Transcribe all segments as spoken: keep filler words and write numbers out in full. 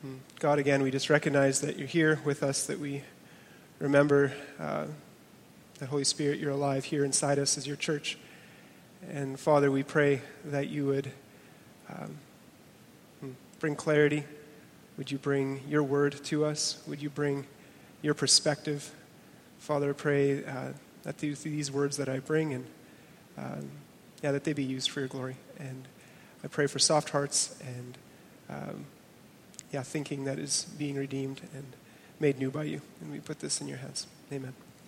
God, again, we just recognize that you're here with us, that we remember uh, that Holy Spirit, you're alive here inside us as your church. And Father, we pray that you would um, bring clarity. Would you bring your word to us? Would you bring your perspective? Father, I pray uh, that these, these words that I bring, and um, yeah, that they be used for your glory. And I pray for soft hearts and um, yeah, thinking that is being redeemed and made new by you. And we put this in your hands. Amen.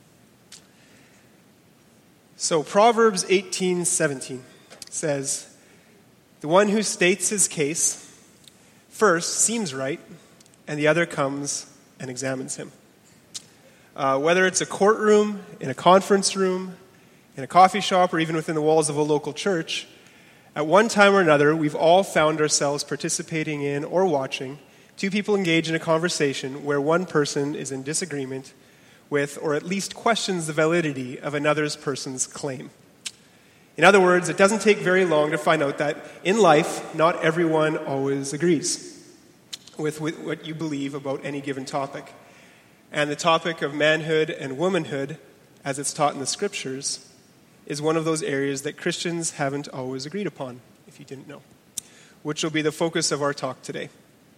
So Proverbs eighteen seventeen says, "The one who states his case first seems right, and the other comes and examines him." Uh, whether it's a courtroom, in a conference room, in a coffee shop, or even within the walls of a local church, at one time or another, we've all found ourselves participating in or watching two people engage in a conversation where one person is in disagreement with, or at least questions the validity of another person's claim. In other words, it doesn't take very long to find out that in life, not everyone always agrees with, with what you believe about any given topic. And the topic of manhood and womanhood, as it's taught in the scriptures, is one of those areas that Christians haven't always agreed upon, if you didn't know, which will be the focus of our talk today.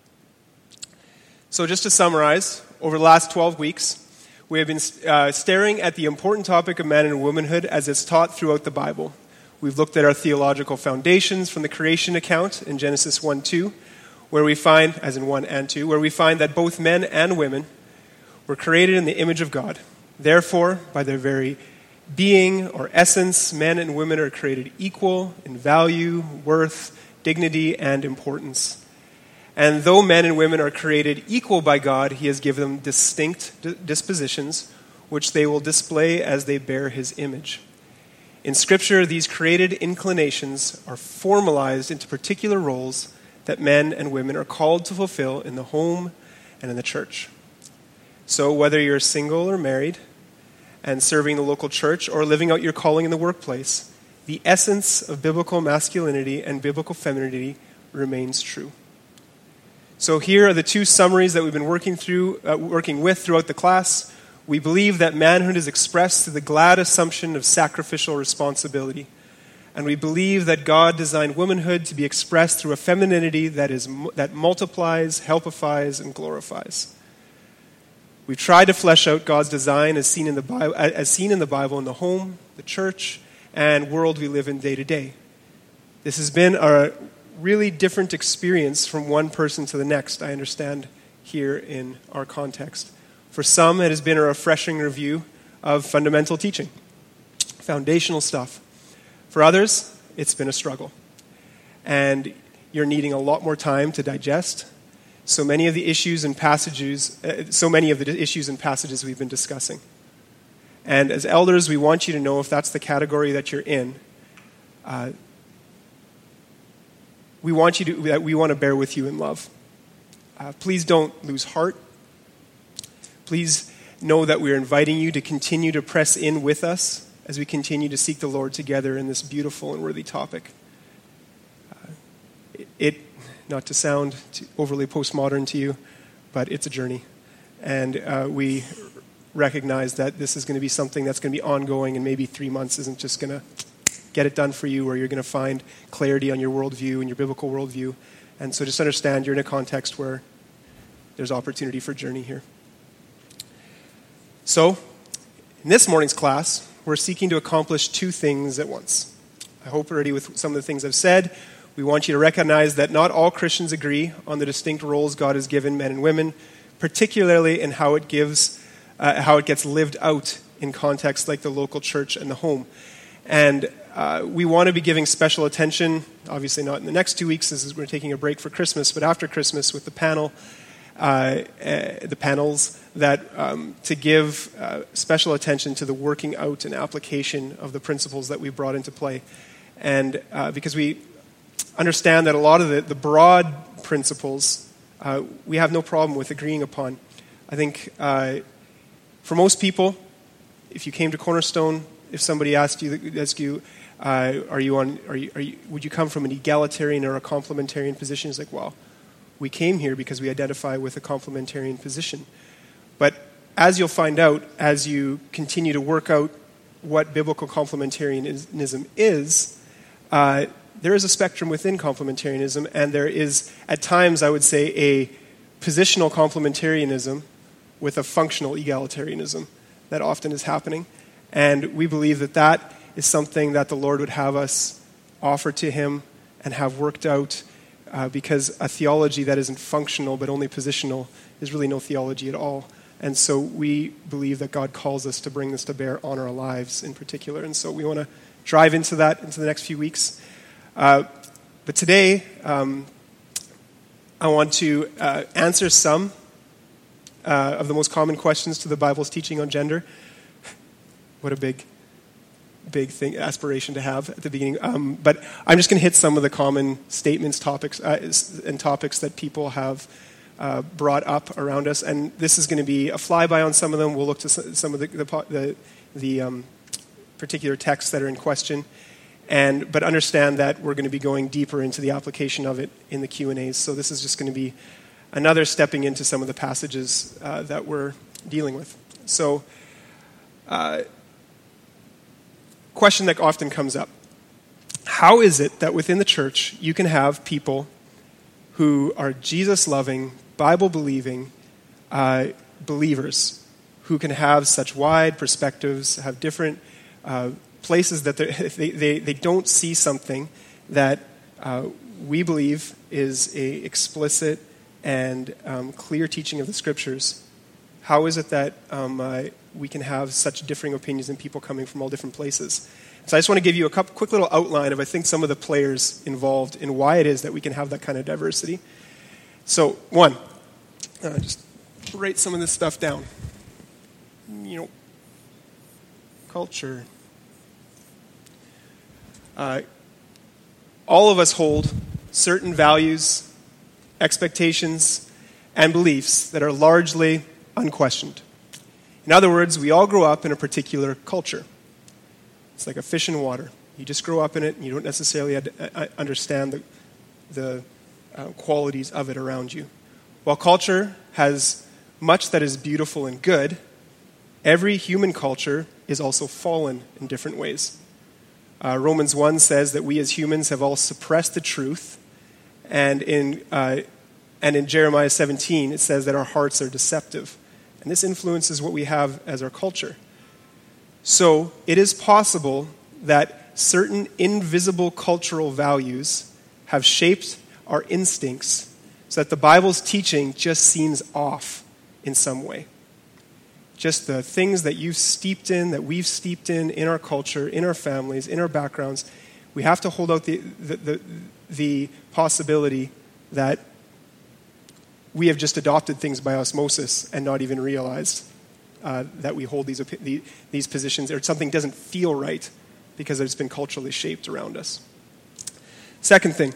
So just to summarize, over the last twelve weeks, we have been uh, staring at the important topic of man and womanhood as it's taught throughout the Bible. We've looked at our theological foundations from the creation account in Genesis one two, where we find, as in one and two, where we find that both men and women were created in the image of God. Therefore, by their very being or essence, men and women are created equal in value, worth, dignity, and importance. And though men and women are created equal by God, he has given them distinct dispositions, which they will display as they bear his image. In Scripture, these created inclinations are formalized into particular roles that men and women are called to fulfill in the home and in the church. So whether you're single or married and serving the local church or living out your calling in the workplace, the essence of biblical masculinity and biblical femininity remains true. So here are the two summaries that we've been working through, uh, working with throughout the class. We believe that manhood is expressed through the glad assumption of sacrificial responsibility. And we believe that God designed womanhood to be expressed through a femininity that is that multiplies, helpifies, and glorifies. We've tried to flesh out God's design as seen in the Bible, as seen in the Bible in the home, the church, and world we live in day to day. This has been a really different experience from one person to the next, I understand, here in our context. For some, it has been a refreshing review of fundamental teaching, foundational stuff. For others, it's been a struggle. And you're needing a lot more time to digest so many of the issues and passages, uh, so many of the issues and passages we've been discussing. And as elders, we want you to know if that's the category that you're in, uh, we want you to, that we want to bear with you in love. Uh, please don't lose heart. Please know that we're inviting you to continue to press in with us as we continue to seek the Lord together in this beautiful and worthy topic. Uh, it, it, not to sound too overly postmodern to you, but it's a journey. And uh, we recognize that this is going to be something that's going to be ongoing, and maybe three months isn't just going to get it done for you, or you're going to find clarity on your worldview and your biblical worldview. And so just understand you're in a context where there's opportunity for journey here. So, in this morning's class, we're seeking to accomplish two things at once. I hope already with some of the things I've said, we want you to recognize that not all Christians agree on the distinct roles God has given men and women, particularly in how it gives, uh, how it gets lived out in contexts like the local church and the home. And uh, we want to be giving special attention, obviously not in the next two weeks, as we're taking a break for Christmas, but after Christmas with the panel, uh, uh, the panels, that um, to give uh, special attention to the working out and application of the principles that we brought into play. And uh, because we understand that a lot of the, the broad principles uh, we have no problem with agreeing upon. I think uh, for most people, if you came to Cornerstone, if somebody asked you, asked you, uh, are you on? Are you, are you? Would you come from an egalitarian or a complementarian position? It's like, well, we came here because we identify with a complementarian position. But as you'll find out, as you continue to work out what biblical complementarianism is, uh, there is a spectrum within complementarianism, and there is, at times, I would say, a positional complementarianism with a functional egalitarianism that often is happening. And we believe that that is something that the Lord would have us offer to him and have worked out, uh, because a theology that isn't functional but only positional is really no theology at all. And so we believe that God calls us to bring this to bear on our lives in particular. And so we want to drive into that into the next few weeks. Uh, but today, um, I want to uh, answer some uh, of the most common questions to the Bible's teaching on gender. What a big, big thing, aspiration to have at the beginning. Um, but I'm just going to hit some of the common statements, topics, uh, and topics that people have Uh, brought up around us, and this is going to be a flyby on some of them. We'll look to some of the the, the, the um, particular texts that are in question, and but understand that we're going to be going deeper into the application of it in the Q and A's. So this is just going to be another stepping into some of the passages uh, that we're dealing with. So, uh, question that often comes up: how is it that within the church you can have people who are Jesus-loving, Bible-believing uh, believers who can have such wide perspectives, have different uh, places that they, they, they don't see something that uh, we believe is a explicit and um, clear teaching of the Scriptures? How is it that um, uh, we can have such differing opinions and people coming from all different places? So I just want to give you a couple, quick little outline of, I think, some of the players involved in why it is that we can have that kind of diversity. So, one, uh, just write some of this stuff down. You know, culture. Uh, all of us hold certain values, expectations, and beliefs that are largely unquestioned. In other words, we all grow up in a particular culture. It's like a fish in water. You just grow up in it, and you don't necessarily understand the, the uh, qualities of it around you. While culture has much that is beautiful and good, every human culture is also fallen in different ways. Uh, Romans one says that we as humans have all suppressed the truth, and in uh, and in Jeremiah seventeen it says that our hearts are deceptive. And this influences what we have as our culture. So it is possible that certain invisible cultural values have shaped our instincts so that the Bible's teaching just seems off in some way. Just the things that you've steeped in, that we've steeped in, in our culture, in our families, in our backgrounds, we have to hold out the, the, the, the possibility that we have just adopted things by osmosis and not even realized uh, that we hold these, these positions, or something doesn't feel right because it's been culturally shaped around us. Second thing.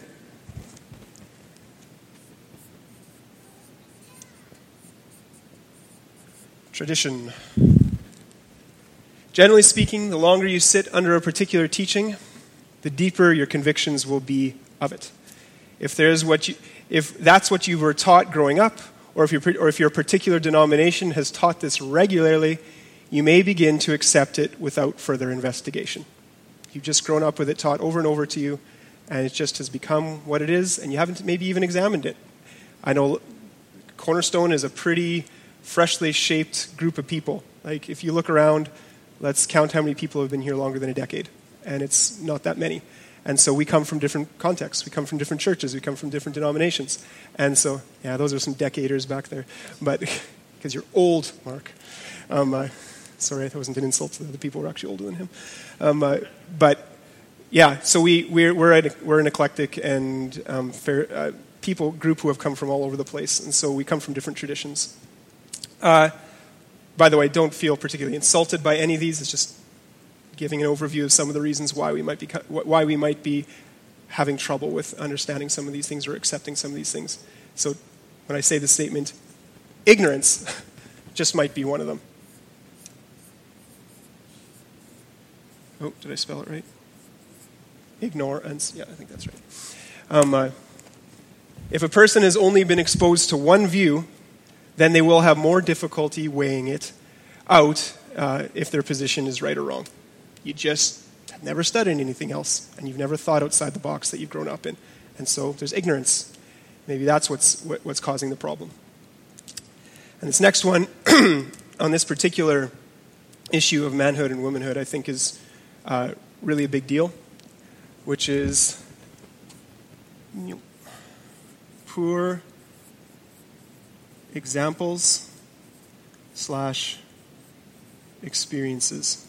Tradition. Generally speaking, the longer you sit under a particular teaching, the deeper your convictions will be of it. If there's what you, if that's what you were taught growing up, or if, you're, or if your particular denomination has taught this regularly, you may begin to accept it without further investigation. You've just grown up with it taught over and over to you, and it just has become what it is, and you haven't maybe even examined it. I know Cornerstone is a pretty freshly shaped group of people. Like, if you look around, let's count how many people have been here longer than a decade, and it's not that many. And so we come from different contexts. We come from different churches. We come from different denominations. And so, yeah, those are some decaders back there. But, because you're old, Mark. Um, uh, sorry, that wasn't an insult to the other people who are actually older than him. Um, uh, but, yeah, so we, we're, we're, a, we're an eclectic and um, fair, uh, people group who have come from all over the place. And so we come from different traditions. Uh, by the way, don't feel particularly insulted by any of these. It's just giving an overview of some of the reasons why we might be why we might be having trouble with understanding some of these things or accepting some of these things. So when I say the statement, ignorance just might be one of them. Oh, did I spell it right? Ignorance. Yeah, I think that's right. Um, uh, If a person has only been exposed to one view, then they will have more difficulty weighing it out uh, if their position is right or wrong. You just have never studied anything else, and you've never thought outside the box that you've grown up in. And so there's ignorance. Maybe that's what's what, what's causing the problem. And this next one, on this particular issue of manhood and womanhood, I think is uh, really a big deal, which is poor examples slash experiences.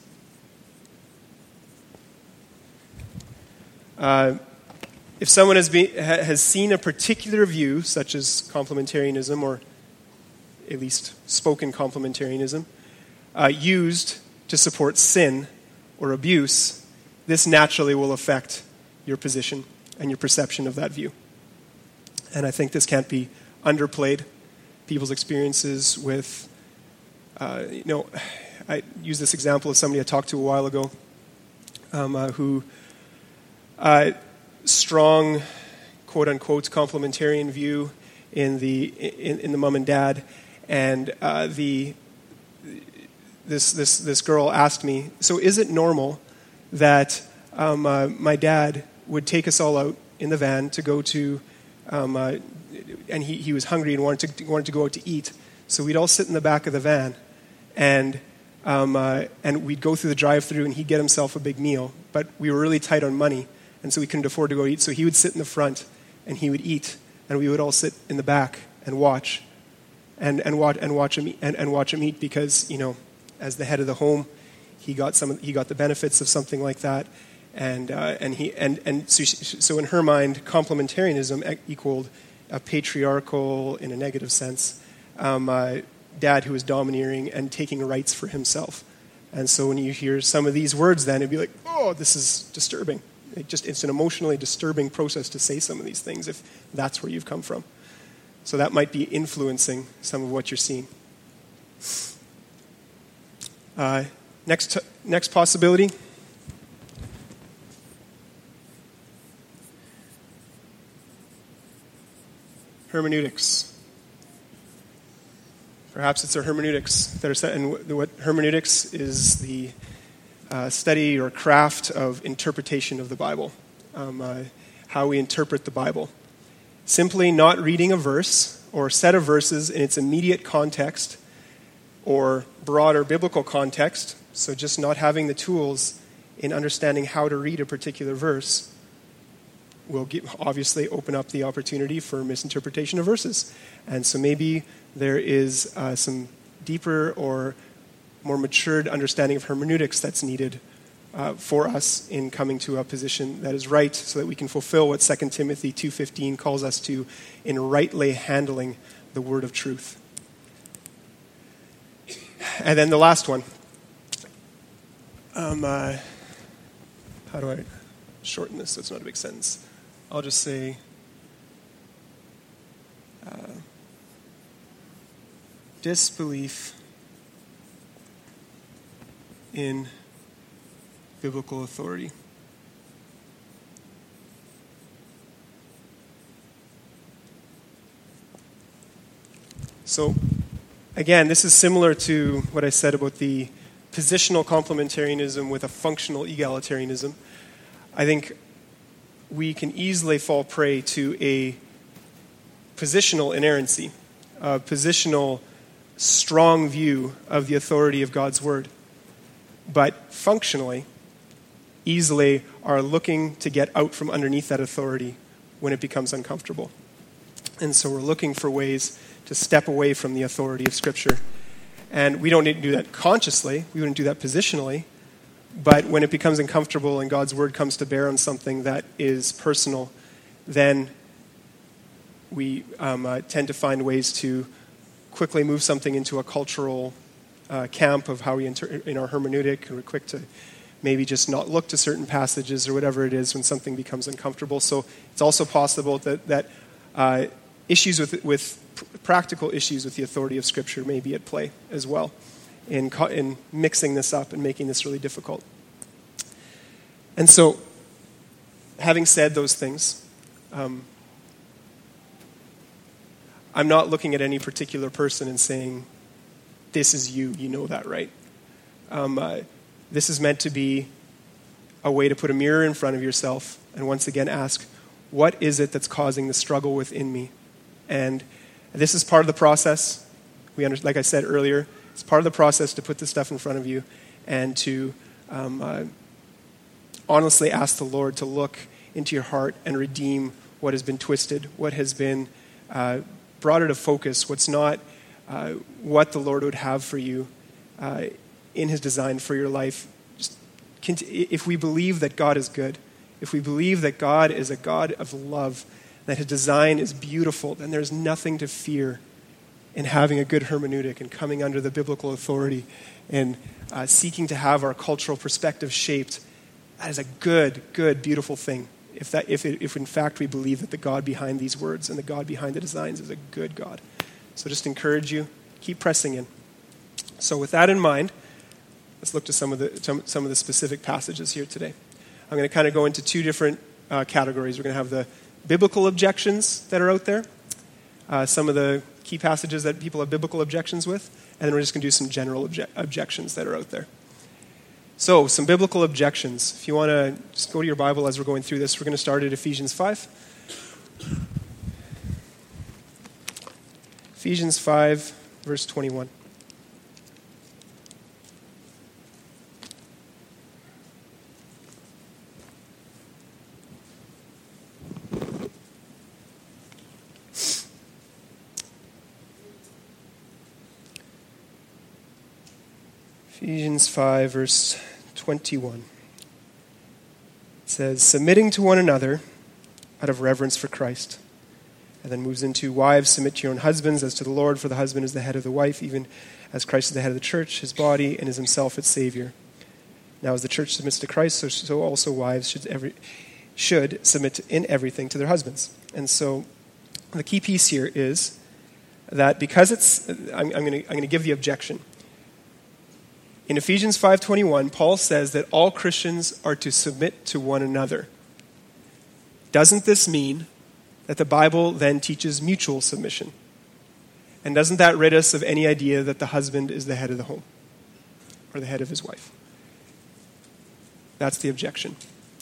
Uh, if someone has, been, ha, has seen a particular view, such as complementarianism, or at least spoken complementarianism, uh, used to support sin or abuse, this naturally will affect your position and your perception of that view. And I think this can't be underplayed. People's experiences with, uh, you know, I use this example of somebody I talked to a while ago um, uh, who, uh, strong, quote-unquote, complementarian view in the in, in the mom and dad, and uh, the this this this girl asked me, so is it normal that um, uh, my dad would take us all out in the van to go to, um, uh, and he, he was hungry and wanted to wanted to go out to eat, so we'd all sit in the back of the van, and um, uh, and we'd go through the drive-through, and he'd get himself a big meal, but we were really tight on money, and so we couldn't afford to go eat, so he would sit in the front, and he would eat, and we would all sit in the back and watch, and and watch and watch him eat, and, and watch him eat, because, you know, as the head of the home, he got some he got the benefits of something like that, and uh, and he and and so, she, so in her mind, complementarianism equaled a patriarchal, in a negative sense, um, uh, dad who was domineering and taking rights for himself. And so when you hear some of these words, then it'd be like, oh, this is disturbing. It just it's an emotionally disturbing process to say some of these things if that's where you've come from. So that might be influencing some of what you're seeing. Uh, next, next possibility. Hermeneutics. Perhaps it's our hermeneutics that are set, and what hermeneutics is the uh, study or craft of interpretation of the Bible, um, uh, how we interpret the Bible. Simply not reading a verse or a set of verses in its immediate context or broader biblical context, so just not having the tools in understanding how to read a particular verse will give, obviously open up the opportunity for misinterpretation of verses. And so maybe there is uh, some deeper or more matured understanding of hermeneutics that's needed uh, for us in coming to a position that is right, so that we can fulfill what Second Timothy two fifteen calls us to in rightly handling the word of truth. And then the last one. Um, uh, how do I shorten this so it's not a big sentence? I'll just say uh, disbelief in biblical authority. So, again, this is similar to what I said about the positional complementarianism with a functional egalitarianism. I think we can easily fall prey to a positional inerrancy, a positional strong view of the authority of God's word, but functionally easily are looking to get out from underneath that authority when it becomes uncomfortable. And so we're looking for ways to step away from the authority of Scripture. And we don't need to do that consciously. We wouldn't do that positionally. But when it becomes uncomfortable and God's word comes to bear on something that is personal, then we um, uh, tend to find ways to quickly move something into a cultural uh, camp of how we inter- in our hermeneutic, and we're quick to maybe just not look to certain passages or whatever it is when something becomes uncomfortable. So it's also possible that that uh, issues with with pr- practical issues with the authority of Scripture may be at play as well in co- in mixing this up and making this really difficult. And so, having said those things, um, I'm not looking at any particular person and saying, this is you, you know that, right? Um, uh, this is meant to be a way to put a mirror in front of yourself and once again ask, what is it that's causing the struggle within me? And this is part of the process. We under, like I said earlier, it's part of the process to put this stuff in front of you and to um, uh, honestly ask the Lord to look into your heart and redeem what has been twisted, what has been uh, brought out of focus, what's not uh, what the Lord would have for you uh, in his design for your life. Just, if we believe that God is good, if we believe that God is a God of love, that his design is beautiful, then there's nothing to fear in having a good hermeneutic and coming under the biblical authority and uh, seeking to have our cultural perspective shaped. That is a good, good, beautiful thing. If that, if, it, if in fact we believe that the God behind these words and the God behind the designs is a good God. So just encourage you, keep pressing in. So with that in mind, let's look to some of the some of the specific passages here today. I'm going to kind of go into two different uh, categories. We're going to have the biblical objections that are out there, uh, some of the key passages that people have biblical objections with, and then we're just going to do some general obje- objections that are out there. So, some biblical objections. If you want to just go to your Bible as we're going through this, we're going to start at Ephesians five. Ephesians five, verse twenty-one. Ephesians five, verse twenty-one. It says, submitting to one another out of reverence for Christ. And then moves into, wives, submit to your own husbands as to the Lord, for the husband is the head of the wife, even as Christ is the head of the church, his body, and is himself its Savior. Now as the church submits to Christ, so, so also wives should, every, should submit in everything to their husbands. And so the key piece here is that because it's, I'm, I'm going to give the objection. In Ephesians five twenty-one, Paul says that all Christians are to submit to one another. Doesn't this mean that the Bible then teaches mutual submission? And doesn't that rid us of any idea that the husband is the head of the home or the head of his wife? That's the objection.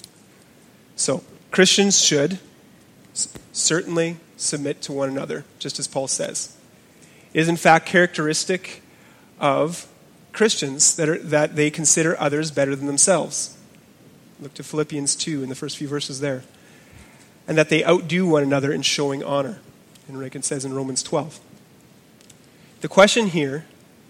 So, Christians should s- certainly submit to one another, just as Paul says. It is in fact characteristic of Christians that are, that they consider others better than themselves. Look to Philippians two in the first few verses there. And that they outdo one another in showing honor. And like it says in Romans twelve. The question here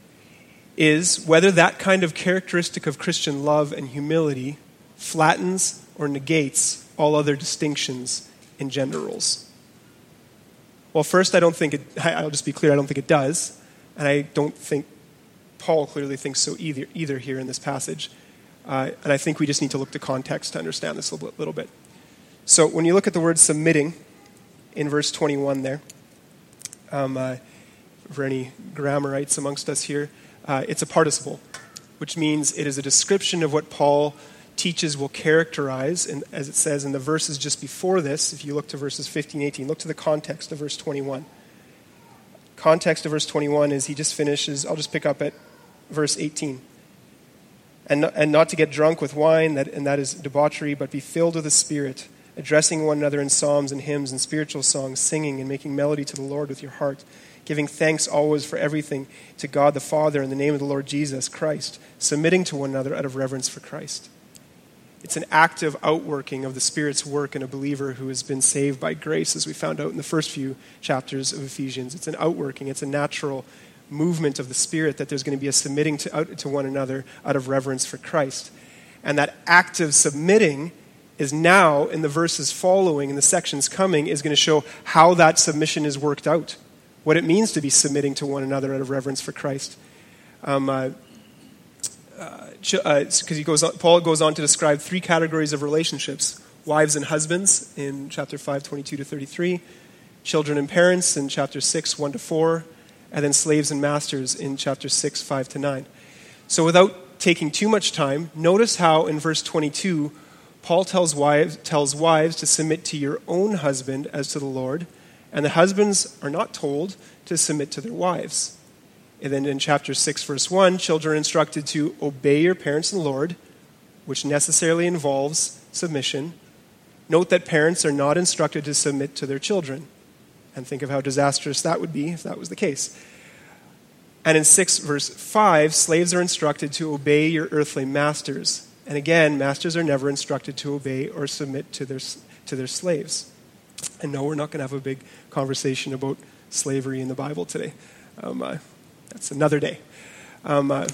is whether that kind of characteristic of Christian love and humility flattens or negates all other distinctions in gender roles. Well, first, I don't think it, I'll just be clear, I don't think it does. And I don't think Paul clearly thinks so either, either here in this passage. Uh, and I think we just need to look to context to understand this a little, little bit. So when you look at the word submitting in verse twenty-one there, um, uh, for any grammarites amongst us here, uh, it's a participle, which means it is a description of what Paul teaches will characterize, and as it says in the verses just before this, if you look to verses fifteen, eighteen, look to the context of verse twenty-one. Context of verse twenty-one is he just finishes, I'll just pick up at verse eighteen. And not, and not to get drunk with wine, that, and that is debauchery, but be filled with the Spirit, addressing one another in psalms and hymns and spiritual songs, singing and making melody to the Lord with your heart, giving thanks always for everything to God the Father in the name of the Lord Jesus Christ, submitting to one another out of reverence for Christ. It's an active outworking of the Spirit's work in a believer who has been saved by grace, as we found out in the first few chapters of Ephesians. It's an outworking, it's a natural movement of the Spirit that there's going to be a submitting to, out, to one another out of reverence for Christ. And that active submitting is now, in the verses following, in the sections coming, is going to show how that submission is worked out, what it means to be submitting to one another out of reverence for Christ. Um, uh, because uh, he goes on, Paul goes on to describe three categories of relationships: wives and husbands in chapter five, twenty-two to thirty-three, children and parents in chapter six, one to four, and then slaves and masters in chapter six, five to nine. So without taking too much time, notice how in verse twenty-two, Paul tells wives, tells wives to submit to your own husband as to the Lord, And the husbands are not told to submit to their wives. And then in chapter six, verse one, children are instructed to obey your parents in the Lord, which necessarily involves submission. Note that parents are not instructed to submit to their children. And think of how disastrous that would be if that was the case. And in six, verse five, slaves are instructed to obey your earthly masters. And again, masters are never instructed to obey or submit to their, to their slaves. And no, we're not going to have a big conversation about slavery in the Bible today. Um, uh, that's another day. Um, uh,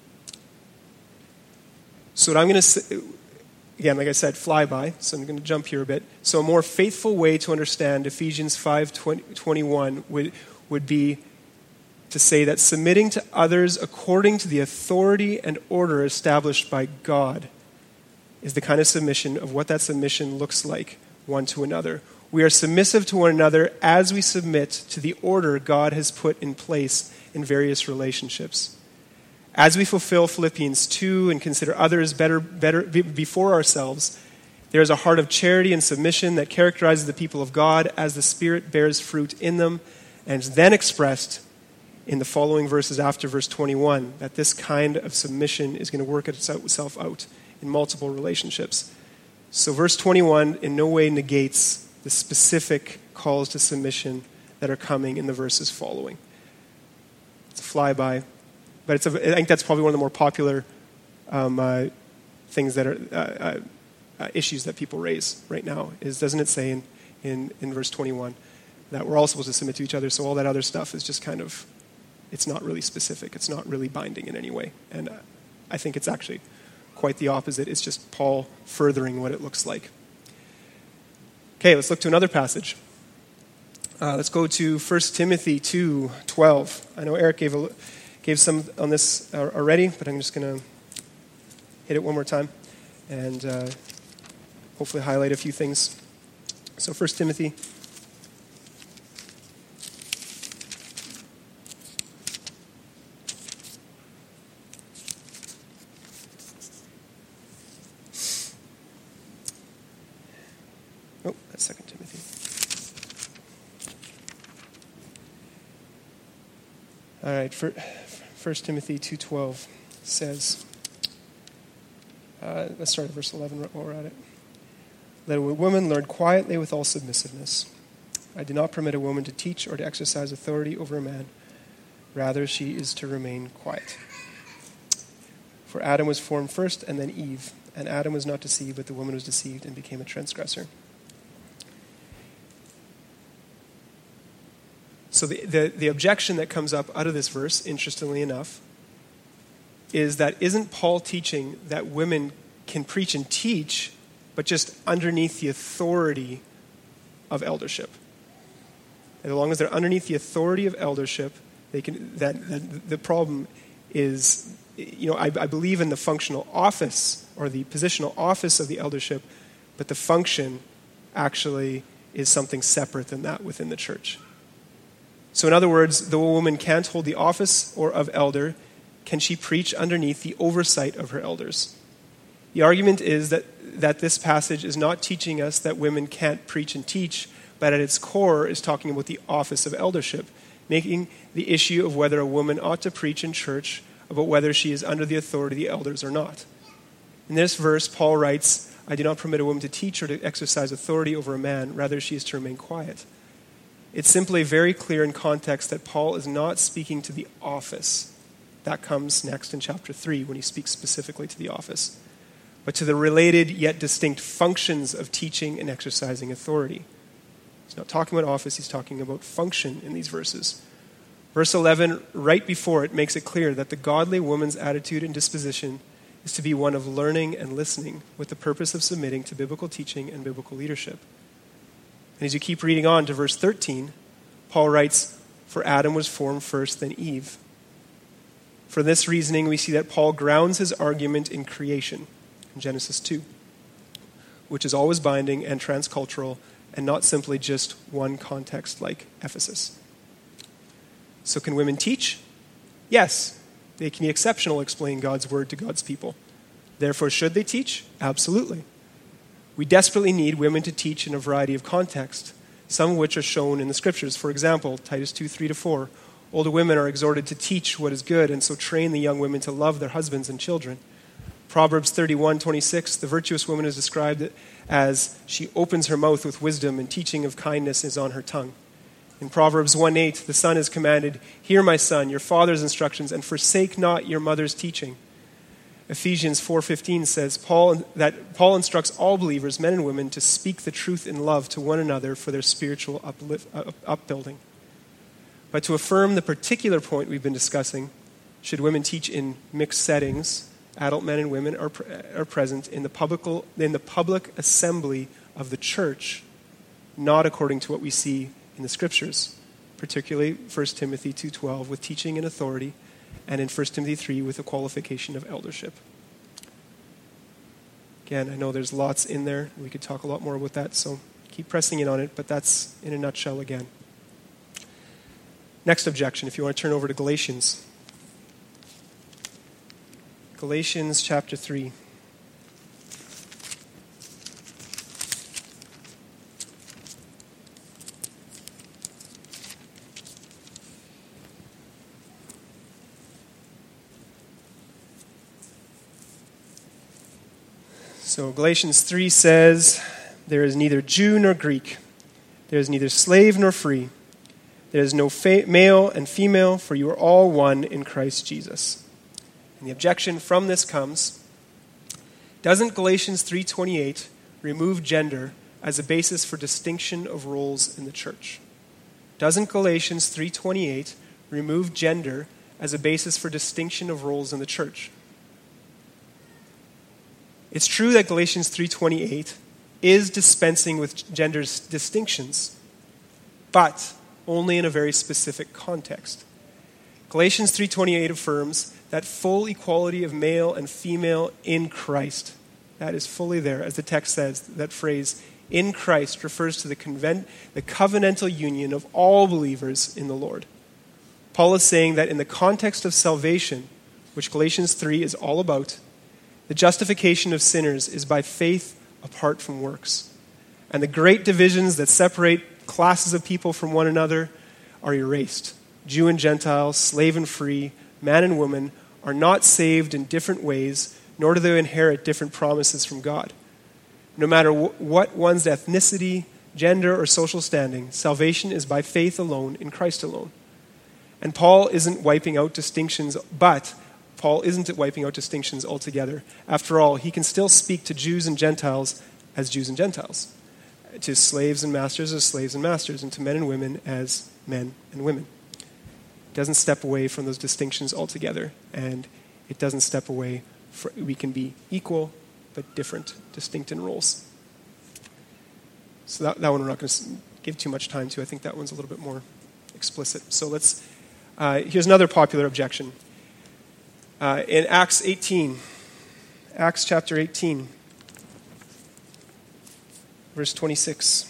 so what I'm going to say, again, like I said, flyby, so I'm going to jump here a bit. So a more faithful way to understand Ephesians five twenty-one would, would be to say that submitting to others according to the authority and order established by God is the kind of submission of what that submission looks like one to another. We are submissive to one another as we submit to the order God has put in place in various relationships. As we fulfill Philippians two and consider others better, better before ourselves, there is a heart of charity and submission that characterizes the people of God as the Spirit bears fruit in them, and is then expressed in the following verses after verse twenty-one, that this kind of submission is going to work itself out in multiple relationships. So verse twenty-one in no way negates the specific calls to submission that are coming in the verses following. It's a flyby, but it's a, I think that's probably one of the more popular um, uh, things that are uh, uh, uh, issues that people raise right now. Is doesn't it say in, in, in verse twenty-one that we're all supposed to submit to each other? So all that other stuff is just kind of, it's not really specific. It's not really binding in any way. And uh, I think it's actually quite the opposite. It's just Paul furthering what it looks like. Okay, let's look to another passage. Uh, let's go to First Timothy two twelve. I know Eric gave a, gave some on this uh, already, but I'm just going to hit it one more time and uh, hopefully highlight a few things. So First Timothy Oh, that's Second Timothy. All right, First Timothy two twelve says, uh, let's start at verse eleven while we're at it. Let a woman learn quietly with all submissiveness. I do not permit a woman to teach or to exercise authority over a man. Rather, she is to remain quiet. For Adam was formed first and then Eve, and Adam was not deceived, but the woman was deceived and became a transgressor. So the, the, the objection that comes up out of this verse, interestingly enough, is that isn't Paul teaching that women can preach and teach, but just underneath the authority of eldership? As long as they're underneath the authority of eldership, they can. That, that the problem is, you know, I, I believe in the functional office or the positional office of the eldership, but the function actually is something separate than that within the church. So in other words, though a woman can't hold the office or of elder, can she preach underneath the oversight of her elders? The argument is that, that this passage is not teaching us that women can't preach and teach, but at its core is talking about the office of eldership, making the issue of whether a woman ought to preach in church about whether she is under the authority of the elders or not. In this verse, Paul writes, I do not permit a woman to teach or to exercise authority over a man, rather she is to remain quiet. It's simply very clear in context that Paul is not speaking to the office. That comes next in chapter three when he speaks specifically to the office, but to the related yet distinct functions of teaching and exercising authority. He's not talking about office, he's talking about function in these verses. Verse eleven, right before it, makes it clear that the godly woman's attitude and disposition is to be one of learning and listening with the purpose of submitting to biblical teaching and biblical leadership. And as you keep reading on to verse thirteen, Paul writes, for Adam was formed first, then Eve. For this reasoning, we see that Paul grounds his argument in creation, in Genesis two, which is always binding and transcultural and not simply just one context like Ephesus. So can women teach? Yes, they can be exceptional explaining God's word to God's people. Therefore, should they teach? Absolutely. We desperately need women to teach in a variety of contexts, some of which are shown in the scriptures. For example, Titus two, three to four. Older women are exhorted to teach what is good, and so train the young women to love their husbands and children. Proverbs thirty-one, twenty-six, the virtuous woman is described as she opens her mouth with wisdom, and teaching of kindness is on her tongue. In Proverbs one eight, the son is commanded, hear, my son, your father's instructions, and forsake not your mother's teaching. Ephesians four fifteen says Paul, that Paul instructs all believers, men and women, to speak the truth in love to one another for their spiritual uplift, uh, upbuilding. But to affirm the particular point we've been discussing, should women teach in mixed settings, adult men and women are, are present in the, public, in the public assembly of the church, not according to what we see in the scriptures, particularly First Timothy two twelve with teaching and authority, and in First Timothy three with the qualification of eldership. Again, I know there's lots in there. We could talk a lot more about that, so keep pressing in on it, but that's in a nutshell again. Next objection, if you want to turn over to Galatians. Galatians chapter three. So Galatians three says, there is neither Jew nor Greek. There is neither slave nor free. There is no fa- male and female, for you are all one in Christ Jesus. And the objection from this comes, doesn't Galatians three twenty-eight remove gender as a basis for distinction of roles in the church? Doesn't Galatians three twenty-eight remove gender as a basis for distinction of roles in the church? It's true that Galatians three twenty-eight is dispensing with gender distinctions, but only in a very specific context. Galatians three twenty-eight affirms that full equality of male and female in Christ. That is fully there, as the text says. That phrase, in Christ, refers to the, conven- the covenantal union of all believers in the Lord. Paul is saying that in the context of salvation, which Galatians three is all about, the justification of sinners is by faith apart from works. And the great divisions that separate classes of people from one another are erased. Jew and Gentile, slave and free, man and woman are not saved in different ways, nor do they inherit different promises from God. No matter wh- what one's ethnicity, gender, or social standing, salvation is by faith alone in Christ alone. And Paul isn't wiping out distinctions, but Paul isn't wiping out distinctions altogether. After all, he can still speak to Jews and Gentiles as Jews and Gentiles, to slaves and masters as slaves and masters, and to men and women as men and women. It doesn't step away from those distinctions altogether, and it doesn't step away. For, we can be equal, but different, distinct in roles. So that, that one we're not going to give too much time to. I think that one's a little bit more explicit. So let's, uh, here's another popular objection. Uh, in Acts eighteen, Acts chapter eighteen, verse twenty-six.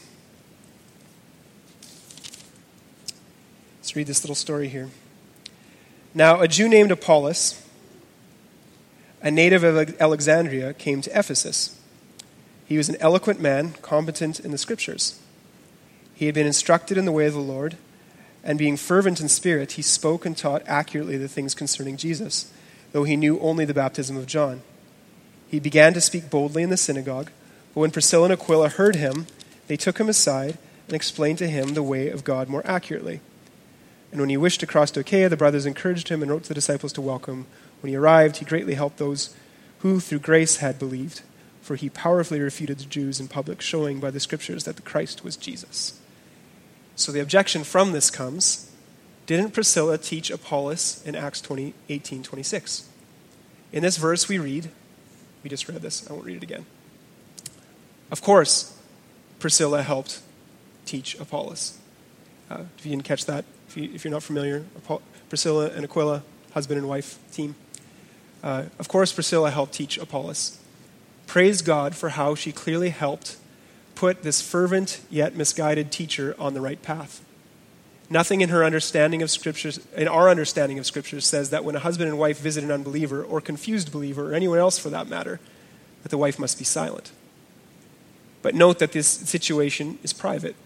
Let's read this little story here. Now, a Jew named Apollos, a native of Alexandria, came to Ephesus. He was an eloquent man, competent in the scriptures. He had been instructed in the way of the Lord, and being fervent in spirit, he spoke and taught accurately the things concerning Jesus, though he knew only the baptism of John. He began to speak boldly in the synagogue, but when Priscilla and Aquila heard him, they took him aside and explained to him the way of God more accurately. And when he wished to cross to Achaia, the brothers encouraged him and wrote to the disciples to welcome. When he arrived, he greatly helped those who through grace had believed, for he powerfully refuted the Jews in public, showing by the scriptures that the Christ was Jesus. So the objection from this comes, didn't Priscilla teach Apollos in Acts eighteen twenty-six? In this verse we read, we just read this, I won't read it again. Of course, Priscilla helped teach Apollos. Uh, if you didn't catch that, if, you, if you're not familiar, Priscilla and Aquila, husband and wife team. Uh, of course, Priscilla helped teach Apollos. Praise God for how she clearly helped put this fervent yet misguided teacher on the right path. Nothing in her understanding of scriptures, in our understanding of scriptures, says that when a husband and wife visit an unbeliever or confused believer or anyone else for that matter, that the wife must be silent. But note that this situation is private.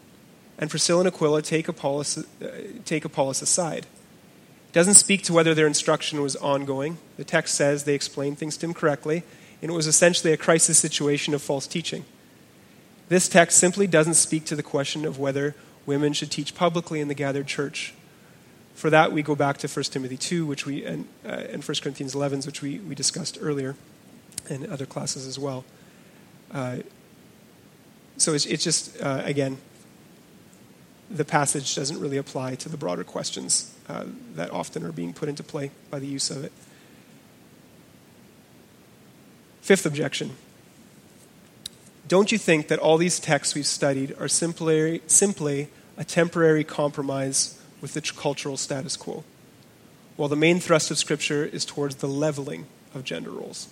and Priscilla and Aquila take Apollos, uh, take Apollos aside. It doesn't speak to whether their instruction was ongoing. The text says they explained things to him correctly, and it was essentially a crisis situation of false teaching. This text simply doesn't speak to the question of whether women should teach publicly in the gathered church. For that, we go back to First Timothy two, which we and, uh, and First Corinthians eleven, which we, we discussed earlier, and other classes as well. Uh, so it's, it's just, uh, again, the passage doesn't really apply to the broader questions uh, that often are being put into play by the use of it. Fifth objection. Don't you think that all these texts we've studied are simply, simply a temporary compromise with the cultural status quo, while the main thrust of Scripture is towards the leveling of gender roles?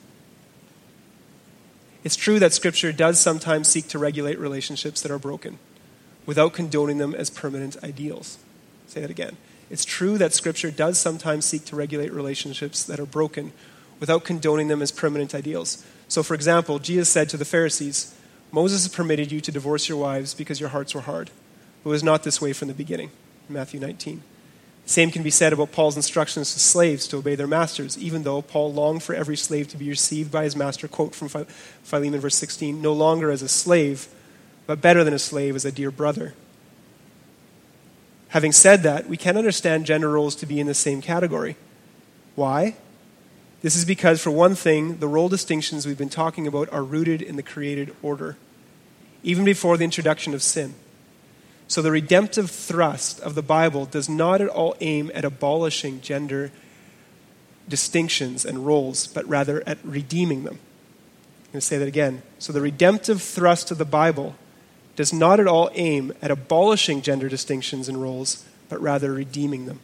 It's true that Scripture does sometimes seek to regulate relationships that are broken, without condoning them as permanent ideals. Say that again. It's true that Scripture does sometimes seek to regulate relationships that are broken, without condoning them as permanent ideals. So, for example, Jesus said to the Pharisees, Moses permitted you to divorce your wives because your hearts were hard, but it was not this way from the beginning. Matthew nineteen. The same can be said about Paul's instructions to slaves to obey their masters, even though Paul longed for every slave to be received by his master, quote from Philemon verse sixteen, no longer as a slave, but better than a slave, as a dear brother. Having said that, we can understand gender roles to be in the same category. Why? This is because, for one thing, the role distinctions we've been talking about are rooted in the created order, even before the introduction of sin. So the redemptive thrust of the Bible does not at all aim at abolishing gender distinctions and roles, but rather at redeeming them. I'm going to say that again. So the redemptive thrust of the Bible does not at all aim at abolishing gender distinctions and roles, but rather redeeming them.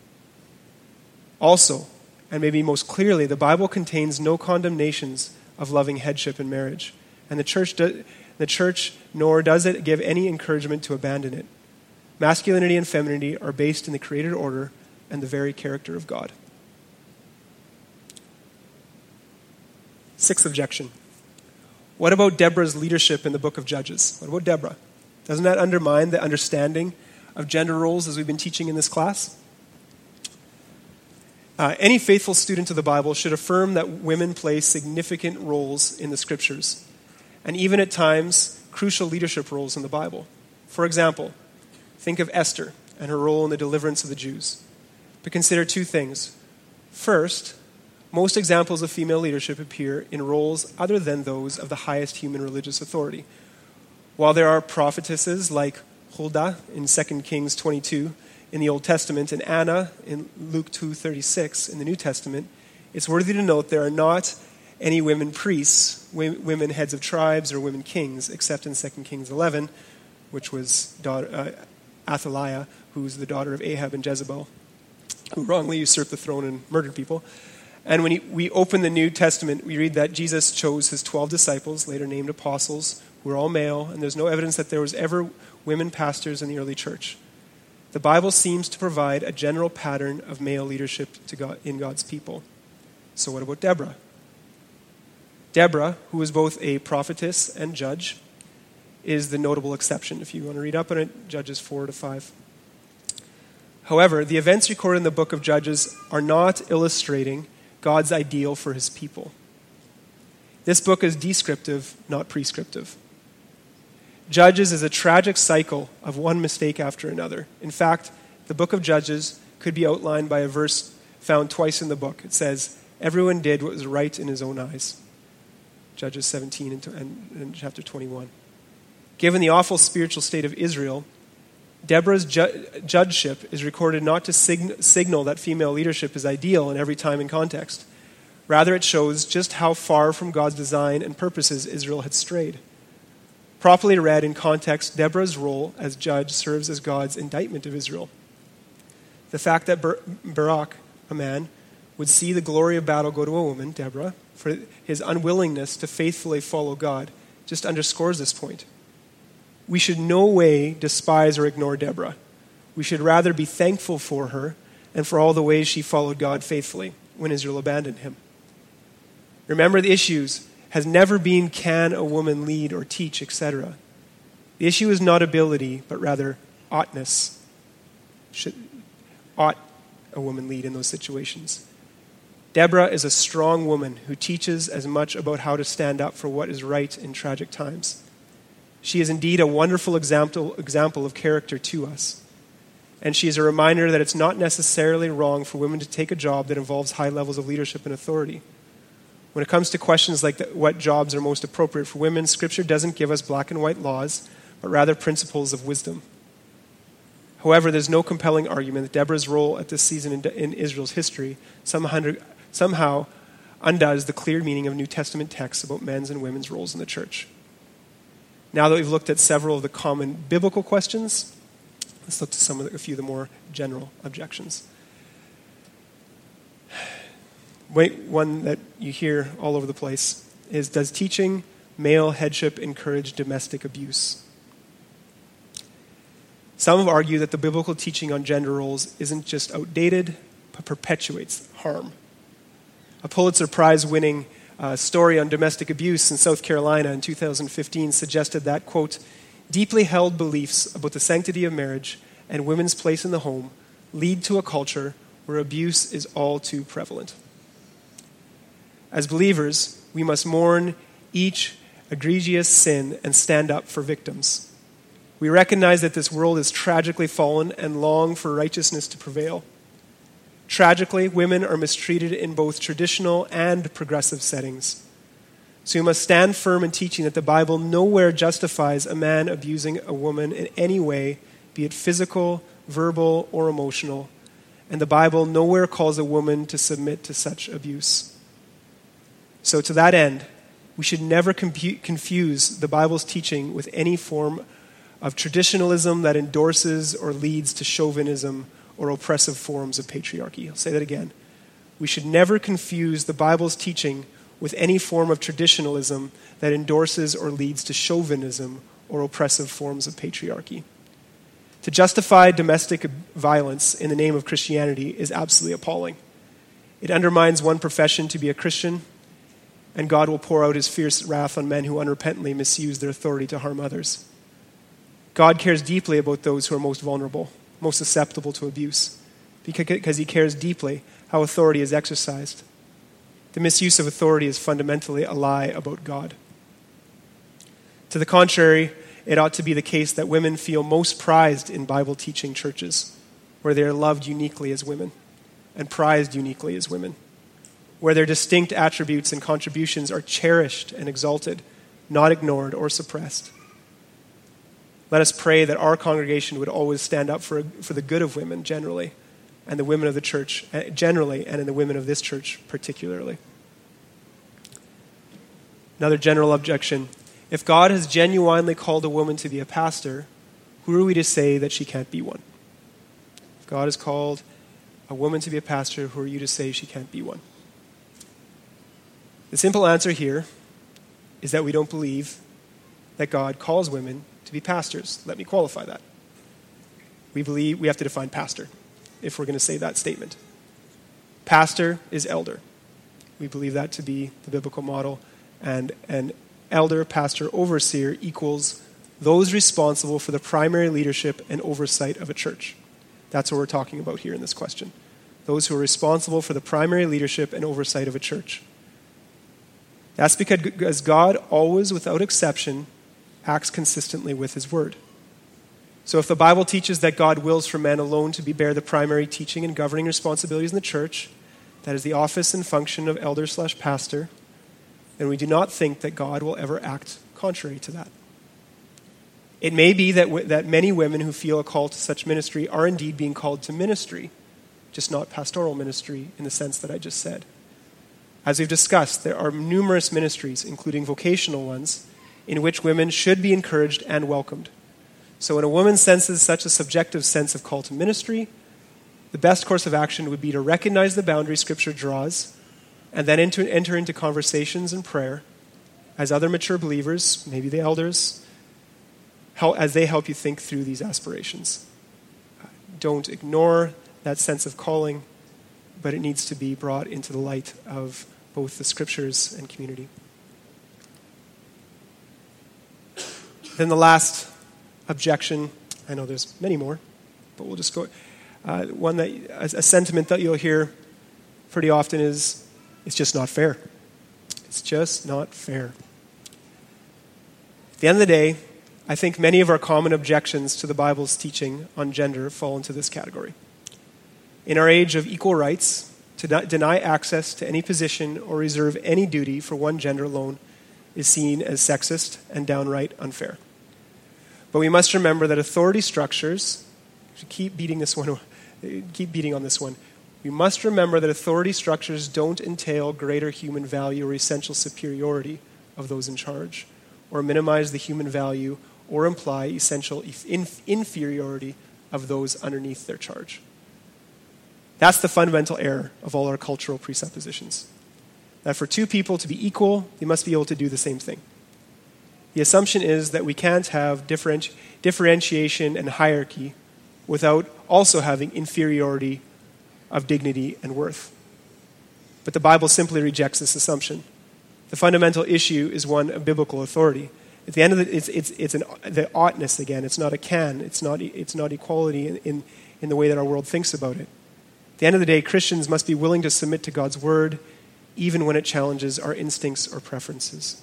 Also, and maybe most clearly, the Bible contains no condemnations of loving headship in marriage, and the church do, the church nor does it give any encouragement to abandon it. Masculinity and femininity are based in the created order and the very character of God. Sixth objection. What about Deborah's leadership in the book of Judges? What about Deborah? Doesn't that undermine the understanding of gender roles as we've been teaching in this class? Uh, any faithful student of the Bible should affirm that women play significant roles in the Scriptures, and even at times, crucial leadership roles in the Bible. For example, think of Esther and her role in the deliverance of the Jews. But consider two things. First, most examples of female leadership appear in roles other than those of the highest human religious authority. While there are prophetesses like Huldah in Second Kings twenty-two in the Old Testament and Anna in Luke two thirty-six in the New Testament, it's worthy to note there are not any women priests, women heads of tribes, or women kings, except in Second Kings eleven, which was daughter, uh, Athaliah, who's the daughter of Ahab and Jezebel, who wrongly usurped the throne and murdered people. And when he, we open the New Testament, we read that Jesus chose his twelve disciples, later named apostles, who were all male, and there's no evidence that there was ever women pastors in the early church. The Bible seems to provide a general pattern of male leadership to God, in God's people. So what about Deborah? Deborah, who was both a prophetess and judge, is the notable exception. If you want to read up on it, Judges four to five. However, the events recorded in the book of Judges are not illustrating God's ideal for his people. This book is descriptive, not prescriptive. Judges is a tragic cycle of one mistake after another. In fact, the book of Judges could be outlined by a verse found twice in the book. It says, everyone did what was right in his own eyes. Judges seventeen and, and, and chapter twenty-one. Given the awful spiritual state of Israel, Deborah's ju- judgeship is recorded not to sig- signal that female leadership is ideal in every time and context. Rather, it shows just how far from God's design and purposes Israel had strayed. Properly read in context, Deborah's role as judge serves as God's indictment of Israel. The fact that Bar- Barak, a man, would see the glory of battle go to a woman, Deborah, for his unwillingness to faithfully follow God, just underscores this point. We should no way despise or ignore Deborah. We should rather be thankful for her and for all the ways she followed God faithfully when Israel abandoned him. Remember, the issues has never been can a woman lead or teach, et cetera. The issue is not ability, but rather oughtness. Should, ought a woman lead in those situations? Deborah is a strong woman who teaches as much about how to stand up for what is right in tragic times. She is indeed a wonderful example, example of character to us. And she is a reminder that it's not necessarily wrong for women to take a job that involves high levels of leadership and authority. When it comes to questions like the, what jobs are most appropriate for women, Scripture doesn't give us black and white laws, but rather principles of wisdom. However, there's no compelling argument that Deborah's role at this season in, in Israel's history somehow, somehow undoes the clear meaning of New Testament texts about men's and women's roles in the church. Now that we've looked at several of the common biblical questions, let's look to some of the, a few of the more general objections. One that you hear all over the place is, does teaching male headship encourage domestic abuse? Some have argued that the biblical teaching on gender roles isn't just outdated, but perpetuates harm. A Pulitzer Prize-winning uh, story on domestic abuse in South Carolina in two thousand fifteen suggested that, quote, deeply held beliefs about the sanctity of marriage and women's place in the home lead to a culture where abuse is all too prevalent. As believers, we must mourn each egregious sin and stand up for victims. We recognize that this world is tragically fallen and long for righteousness to prevail. Tragically, women are mistreated in both traditional and progressive settings. So we must stand firm in teaching that the Bible nowhere justifies a man abusing a woman in any way, be it physical, verbal, or emotional. And the Bible nowhere calls a woman to submit to such abuse. So to that end, we should never compu- confuse the Bible's teaching with any form of traditionalism that endorses or leads to chauvinism or oppressive forms of patriarchy. I'll say that again. We should never confuse the Bible's teaching with any form of traditionalism that endorses or leads to chauvinism or oppressive forms of patriarchy. To justify domestic violence in the name of Christianity is absolutely appalling. It undermines one profession to be a Christian, and God will pour out his fierce wrath on men who unrepentantly misuse their authority to harm others. God cares deeply about those who are most vulnerable, most susceptible to abuse, because he cares deeply how authority is exercised. The misuse of authority is fundamentally a lie about God. To the contrary, it ought to be the case that women feel most prized in Bible-teaching churches, where they are loved uniquely as women and prized uniquely as women, where their distinct attributes and contributions are cherished and exalted, not ignored or suppressed. Let us pray that our congregation would always stand up for, for the good of women generally, and the women of the church generally, and in the women of this church particularly. Another general objection. If God has genuinely called a woman to be a pastor, who are we to say that she can't be one? If God has called a woman to be a pastor, who are you to say she can't be one? The simple answer here is that we don't believe that God calls women to be pastors. Let me qualify that. We believe we have to define pastor if we're going to say that statement. Pastor is elder. We believe that to be the biblical model, and an elder, pastor, overseer equals those responsible for the primary leadership and oversight of a church. That's what we're talking about here in this question. Those who are responsible for the primary leadership and oversight of a church. That's because God always, without exception, acts consistently with his word. So if the Bible teaches that God wills for men alone to be bear the primary teaching and governing responsibilities in the church, that is the office and function of elder slash pastor, then we do not think that God will ever act contrary to that. It may be that, w- that many women who feel a call to such ministry are indeed being called to ministry, just not pastoral ministry in the sense that I just said. As we've discussed, there are numerous ministries, including vocational ones, in which women should be encouraged and welcomed. So when a woman senses such a subjective sense of call to ministry, the best course of action would be to recognize the boundary Scripture draws and then enter, enter into conversations and prayer as other mature believers, maybe the elders, help, as they help you think through these aspirations. Don't ignore that sense of calling, but it needs to be brought into the light of both the Scriptures and community. Then the last objection, I know there's many more, but we'll just go. Uh, one that, a, a sentiment that you'll hear pretty often is, it's just not fair. It's just not fair. At the end of the day, I think many of our common objections to the Bible's teaching on gender fall into this category. In our age of equal rights, to deny access to any position or reserve any duty for one gender alone is seen as sexist and downright unfair. But we must remember that authority structures, keep beating this one, keep beating on this one. We must remember that authority structures don't entail greater human value or essential superiority of those in charge, or minimize the human value or imply essential inferiority of those underneath their charge. That's the fundamental error of all our cultural presuppositions. That for two people to be equal, they must be able to do the same thing. The assumption is that we can't have differenti- differentiation and hierarchy without also having inferiority of dignity and worth. But the Bible simply rejects this assumption. The fundamental issue is one of biblical authority. At the end of the, it's it's it's an the oughtness again. It's not a can. It's not it's not equality in, in in the way that our world thinks about it. At the end of the day, Christians must be willing to submit to God's word, even when it challenges our instincts or preferences.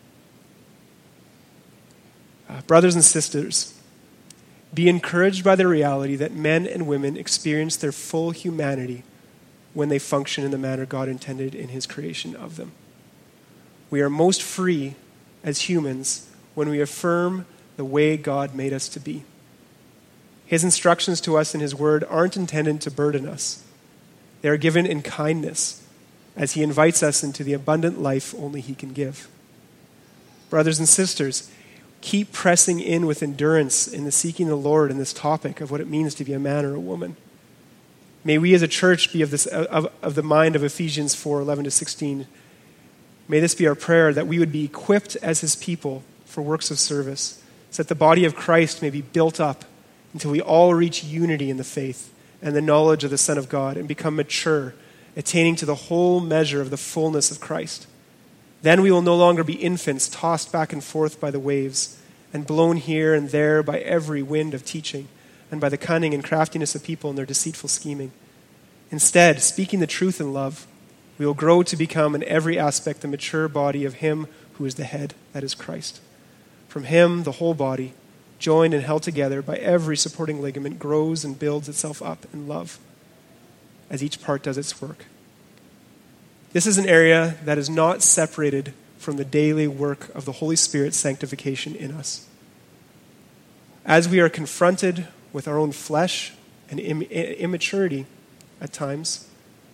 Uh, brothers and sisters, be encouraged by the reality that men and women experience their full humanity when they function in the manner God intended in his creation of them. We are most free as humans when we affirm the way God made us to be. His instructions to us in his word aren't intended to burden us. They are given in kindness as he invites us into the abundant life only he can give. Brothers and sisters, keep pressing in with endurance in the seeking the Lord in this topic of what it means to be a man or a woman. May we as a church be of, this, of, of the mind of Ephesians four, eleven to sixteen. May this be our prayer, that we would be equipped as his people for works of service, so that the body of Christ may be built up until we all reach unity in the faith and the knowledge of the Son of God and become mature, attaining to the whole measure of the fullness of Christ. Then we will no longer be infants tossed back and forth by the waves and blown here and there by every wind of teaching and by the cunning and craftiness of people and their deceitful scheming. Instead, speaking the truth in love, we will grow to become in every aspect the mature body of him who is the head, that is Christ. From him, the whole body, joined and held together by every supporting ligament, grows and builds itself up in love as each part does its work. This is an area that is not separated from the daily work of the Holy Spirit's sanctification in us. As we are confronted with our own flesh and im- immaturity at times,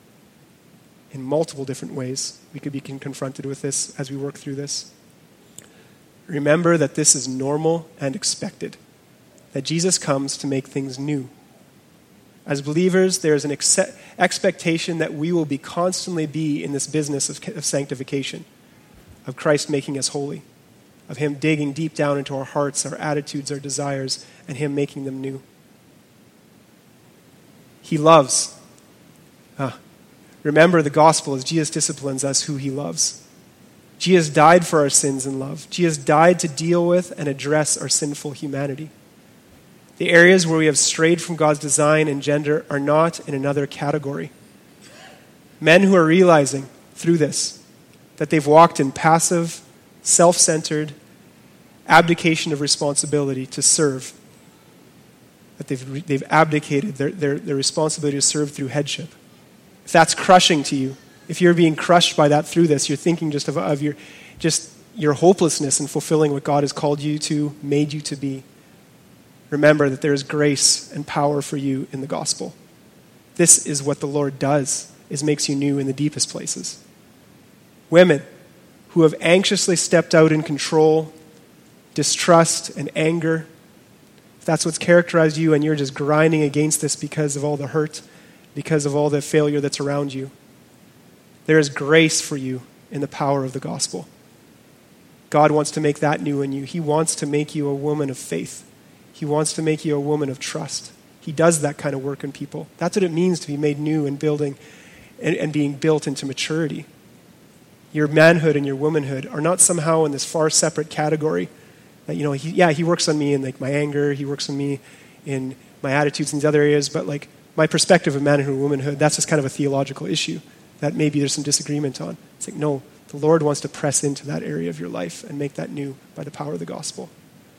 in multiple different ways, we could be confronted with this as we work through this. Remember that this is normal and expected, that Jesus comes to make things new. As believers, there is an ex- expectation that we will be constantly be in this business of, of sanctification, of Christ making us holy, of him digging deep down into our hearts, our attitudes, our desires, and him making them new. He loves. Ah, remember the gospel as Jesus disciplines us who he loves. Jesus died for our sins in love. Jesus died to deal with and address our sinful humanity. The areas where we have strayed from God's design and gender are not in another category. Men who are realizing through this that they've walked in passive, self-centered abdication of responsibility to serve, that they've, they've abdicated their, their, their responsibility to serve through headship. If that's crushing to you, if you're being crushed by that through this, you're thinking just of, of your, just your hopelessness in fulfilling what God has called you to, made you to be. Remember that there is grace and power for you in the gospel. This is what the Lord does, is makes you new in the deepest places. Women who have anxiously stepped out in control, distrust, and anger, if that's what's characterized you and you're just grinding against this because of all the hurt, because of all the failure that's around you, there is grace for you in the power of the gospel. God wants to make that new in you. He wants to make you a woman of faith. He wants to make you a woman of trust. He does that kind of work in people. That's what it means to be made new and building and, and being built into maturity. Your manhood and your womanhood are not somehow in this far separate category That, you know, he, yeah, he works on me in like my anger, he works on me in my attitudes in these other areas, but like my perspective of manhood and womanhood, that's just kind of a theological issue that maybe there's some disagreement on. It's like, no, the Lord wants to press into that area of your life and make that new by the power of the gospel.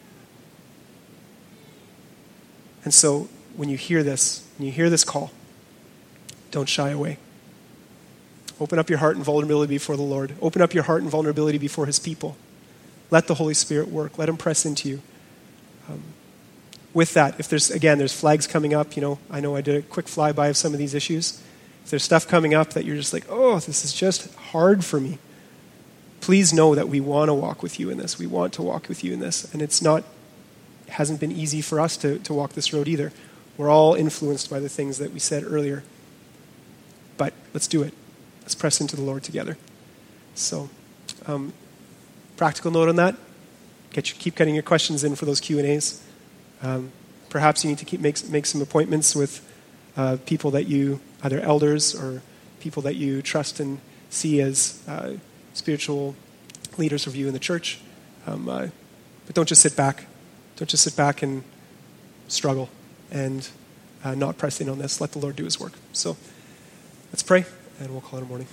And so when you hear this, when you hear this call, don't shy away. Open up your heart and vulnerability before the Lord. Open up your heart and vulnerability before his people. Let the Holy Spirit work. Let him press into you. Um, with that, if there's, again, there's flags coming up, you know, I know I did a quick flyby of some of these issues. If there's stuff coming up that you're just like, oh, this is just hard for me, please know that we want to walk with you in this. We want to walk with you in this. And it's not, it hasn't been easy for us to, to walk this road either. We're all influenced by the things that we said earlier. But let's do it. Let's press into the Lord together. So, um, practical note on that, get your, keep getting your questions in for those Q and A's. Um, perhaps you need to keep make, make some appointments with uh, people that you, either elders or people that you trust and see as uh, spiritual leaders of you in the church. Um, uh, but don't just sit back. Don't just sit back and struggle and uh, not press in on this. Let the Lord do his work. So let's pray, and we'll call it a morning.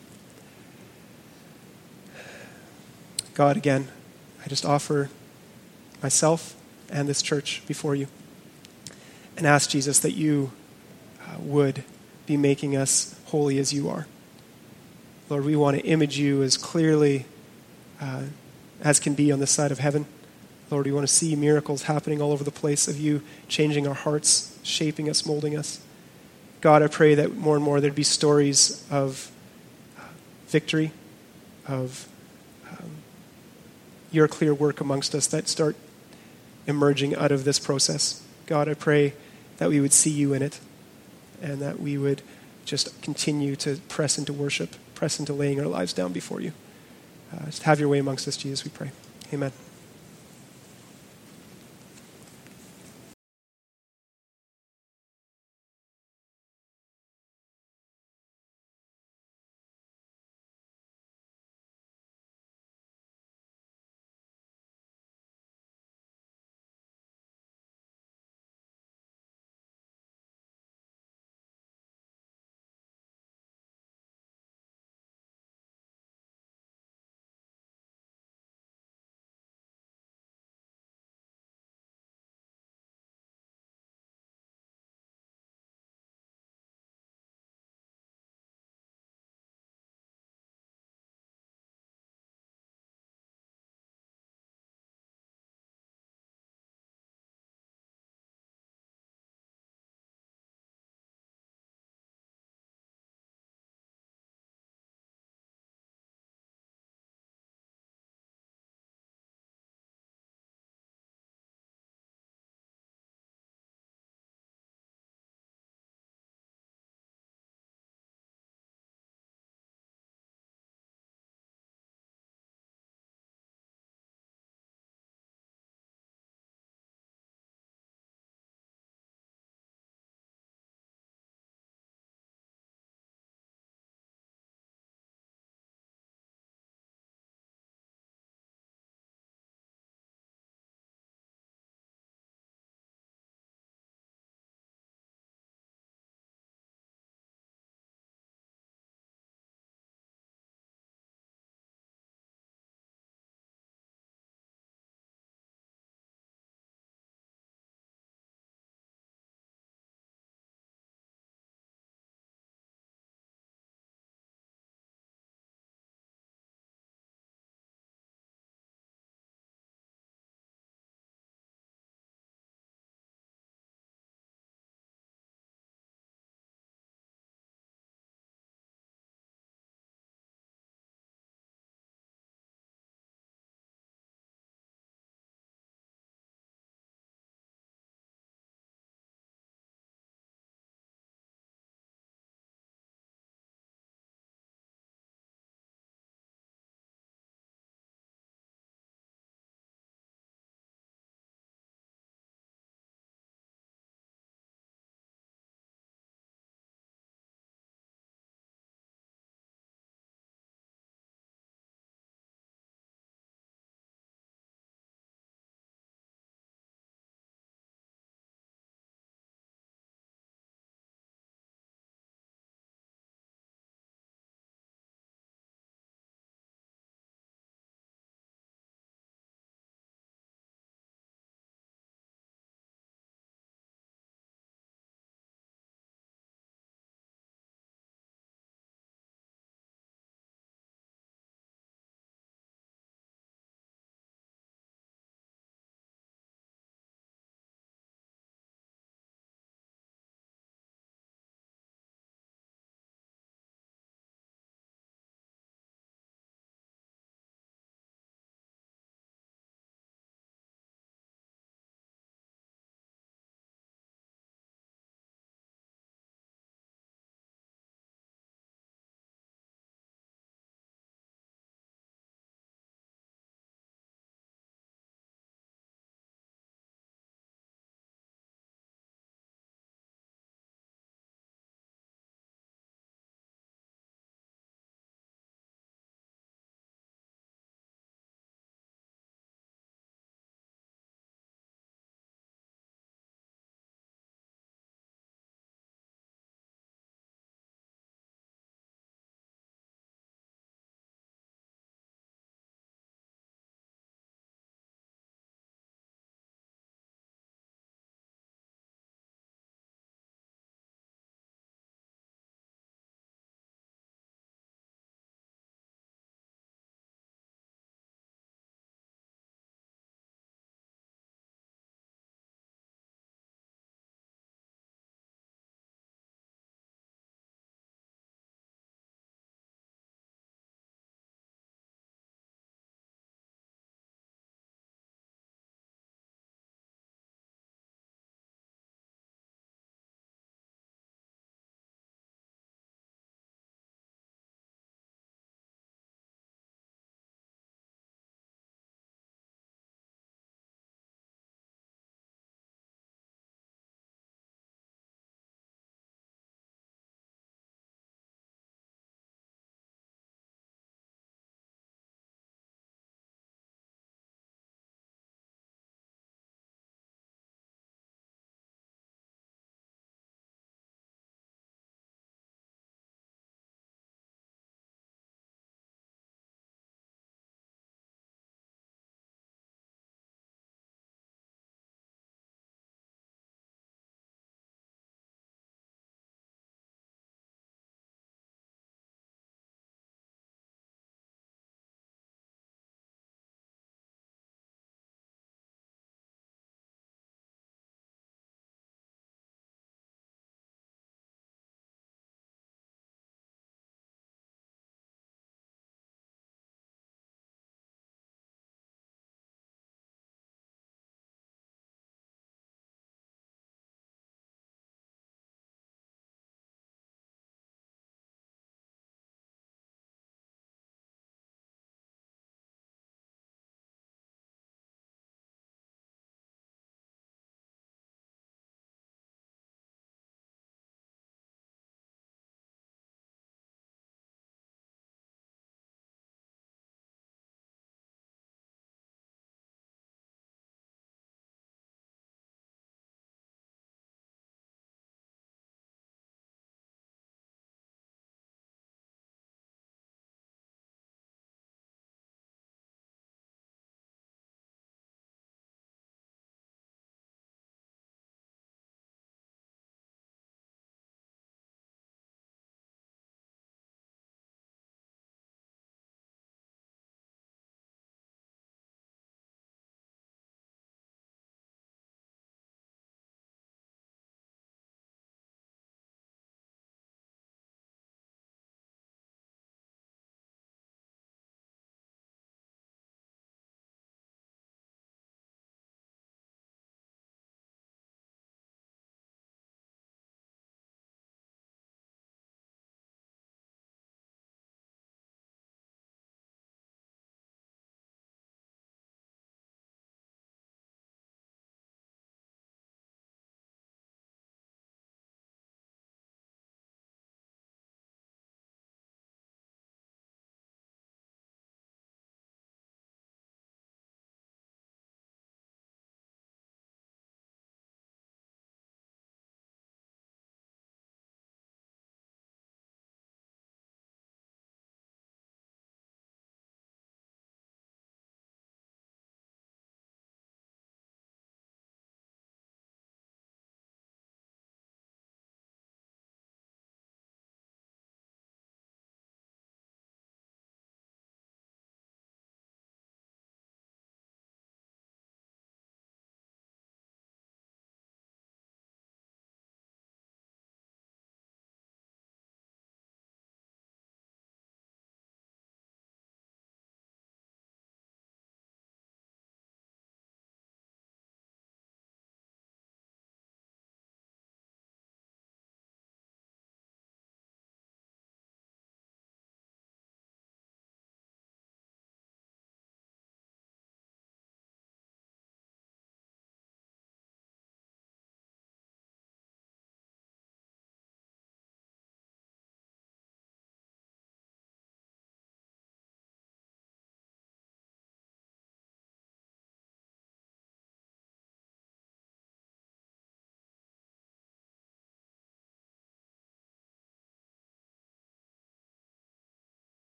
God, again, I just offer myself and this church before you and ask, Jesus, that you uh, would be making us holy as you are. Lord, we want to image you as clearly uh, as can be on this side of heaven. Lord, we want to see miracles happening all over the place of you changing our hearts, shaping us, molding us. God, I pray that more and more there'd be stories of uh, victory, of um, your clear work amongst us that start emerging out of this process. God, I pray that we would see you in it and that we would just continue to press into worship, press into laying our lives down before you. Uh, just have your way amongst us, Jesus, we pray. Amen.